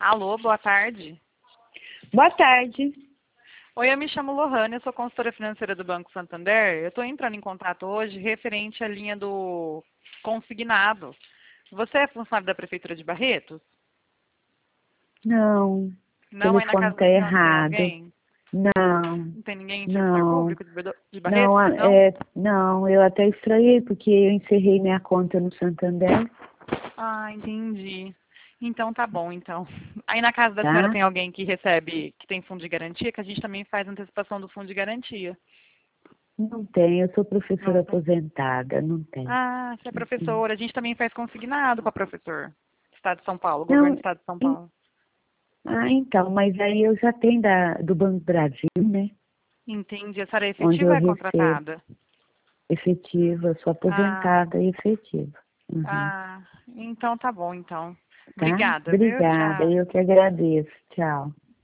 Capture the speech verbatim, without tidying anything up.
Alô, boa tarde. Boa tarde. Oi, eu me chamo Lohane, eu sou consultora financeira do Banco Santander. Eu estou entrando em contato hoje referente à linha do consignado. Você é funcionário da Prefeitura de Barretos? Não, o Não, aí na telefone casa está da senhora tem errado. alguém? Não, Não tem ninguém em servidor não, público de Bardo- de não, Barretos? a- Não? é, não, eu até estranhei porque eu encerrei minha conta no Santander, Ah, entendi. Então tá bom, então. Aí na casa da senhora tá? tem alguém que recebe, que tem fundo de garantia, que a gente também faz antecipação do fundo de garantia. Não tem, eu sou professora Não tem. aposentada, não tem. Ah, você é Uhum. professora. A gente também faz consignado para professor. Estado de São Paulo, governo do Não, Estado de São en- Paulo. ah, então, mas aí eu já tenho da, do Banco do Brasil, né? Entendi. A senhora é Onde efetiva eu ou é recebo contratada? efetiva, sou Ah, aposentada e efetiva. Uhum. ah, então tá bom, então. Tá? Obrigada, viu? Obrigada, Tchau. eu que agradeço. Tchau.